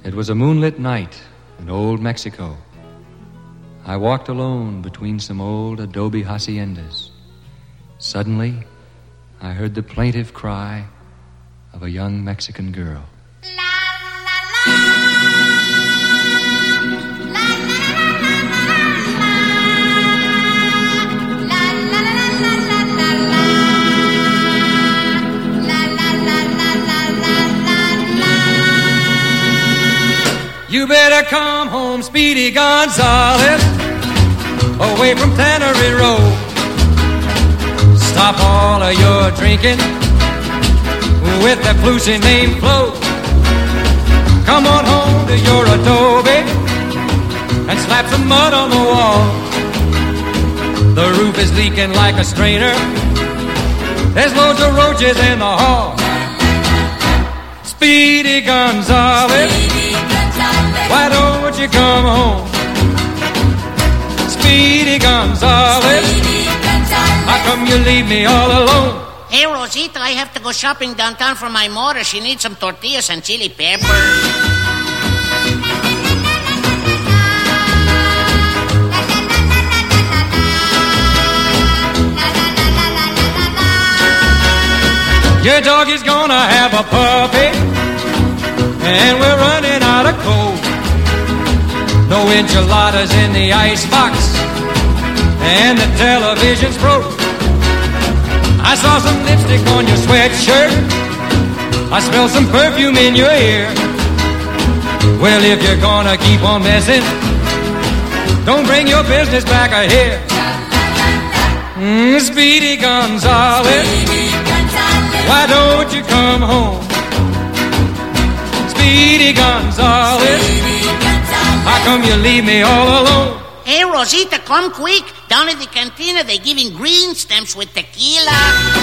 It was a moonlit night in old Mexico. I walked alone between some old adobe haciendas. Suddenly, I heard the plaintive cry of a young Mexican girl. You better come home, Speedy Gonzales, away from Tannery Road. Stop all of your drinking with that flusy name Flo. Come on home to your adobe and slap some mud on the wall. The roof is leaking like a strainer. There's loads of roaches in the hall. Speedy Gonzales, why don't you come home? Speedy Gonzales, how come you leave me all alone? Hey, Rosita, I have to go shopping downtown for my mother. She needs some tortillas and chili pepper. Your dog is gonna have a puppy, and we're running out of coal. No enchiladas in the icebox, and the television's broke. I saw some lipstick on your sweatshirt. I smell some perfume in your ear. Well, if you're gonna keep on messing, don't bring your business back here. Speedy Gonzales, why don't you come home? Speedy Gonzales, how come you leave me all alone? Hey, Rosita, come quick. Down in the cantina, they're giving green stamps with tequila.